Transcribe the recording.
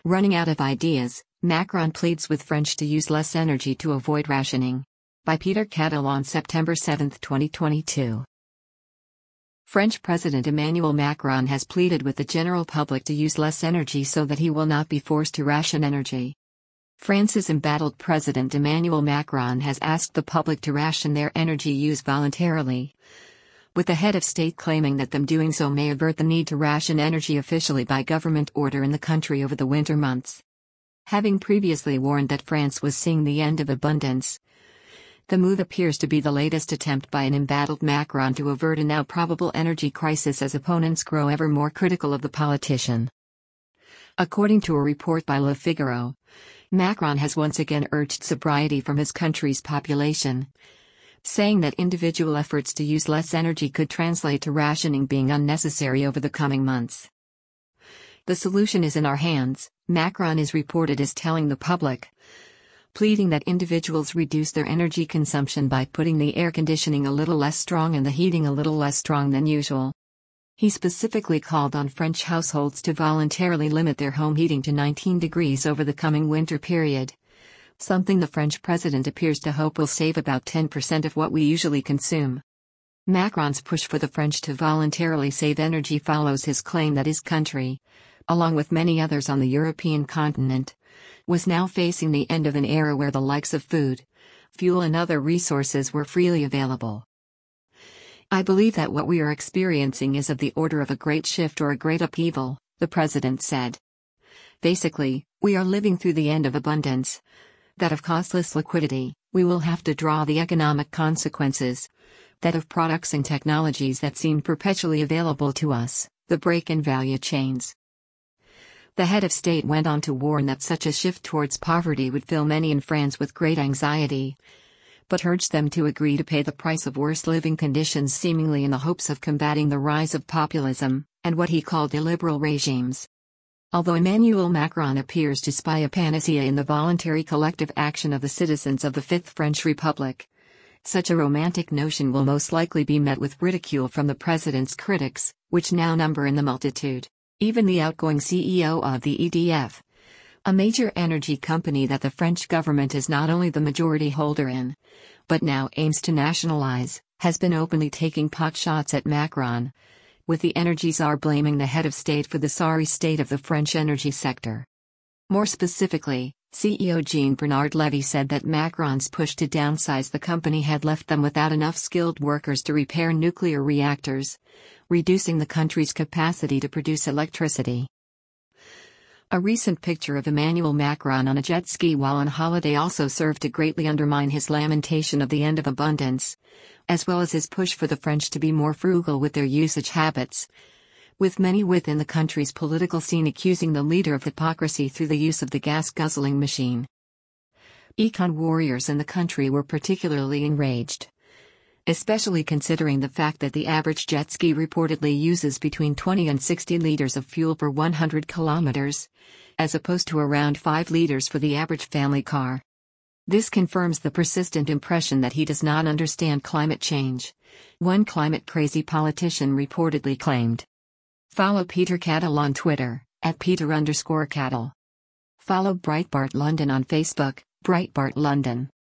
Running out of ideas, Macron pleads with French to use less energy to avoid rationing. By Peter Cattel on September 7, 2022. French President Emmanuel Macron has pleaded with the general public to use less energy so that he will not be forced to ration energy. France's embattled President Emmanuel Macron has asked the public to ration their energy use voluntarily, with the head of state claiming that them doing so may avert the need to ration energy officially by government order in the country over the winter months. Having previously warned that France was seeing the end of abundance, the move appears to be the latest attempt by an embattled Macron to avert a now probable energy crisis as opponents grow ever more critical of the politician. According to a report by Le Figaro, Macron has once again urged sobriety from his country's population, saying that individual efforts to use less energy could translate to rationing being unnecessary over the coming months. The solution is in our hands, Macron is reported as telling the public, pleading that individuals reduce their energy consumption by putting the air conditioning a little less strong and the heating a little less strong than usual. He specifically called on French households to voluntarily limit their home heating to 19 degrees over the coming winter period, something the French president appears to hope will save about 10% of what we usually consume. Macron's push for the French to voluntarily save energy follows his claim that his country, along with many others on the European continent, was now facing the end of an era where the likes of food, fuel and other resources were freely available. I believe that what we are experiencing is of the order of a great shift or a great upheaval, the president said. Basically, we are living through the end of abundance, that of costless liquidity. We will have to draw the economic consequences, that of products and technologies that seem perpetually available to us, the break in value chains. The head of state went on to warn that such a shift towards poverty would fill many in France with great anxiety, but urged them to agree to pay the price of worse living conditions, seemingly in the hopes of combating the rise of populism, and what he called illiberal regimes. Although Emmanuel Macron appears to spy a panacea in the voluntary collective action of the citizens of the Fifth French Republic, such a romantic notion will most likely be met with ridicule from the president's critics, which now number in the multitude. Even the outgoing CEO of the EDF, a major energy company that the French government is not only the majority holder in, but now aims to nationalize, has been openly taking potshots at Macron, with the energy czar blaming the head of state for the sorry state of the French energy sector. More specifically, CEO Jean-Bernard Lévy said that Macron's push to downsize the company had left them without enough skilled workers to repair nuclear reactors, reducing the country's capacity to produce electricity. A recent picture of Emmanuel Macron on a jet ski while on holiday also served to greatly undermine his lamentation of the end of abundance, as well as his push for the French to be more frugal with their usage habits, with many within the country's political scene accusing the leader of hypocrisy through the use of the gas-guzzling machine. Econ warriors in the country were particularly enraged, especially considering the fact that the average jet ski reportedly uses between 20 and 60 liters of fuel per 100 kilometers, as opposed to around 5 liters for the average family car. This confirms the persistent impression that he does not understand climate change, one climate-crazy politician reportedly claimed. Follow Peter Cattel on Twitter, @Peter_Cattel. Follow Breitbart London on Facebook, Breitbart London.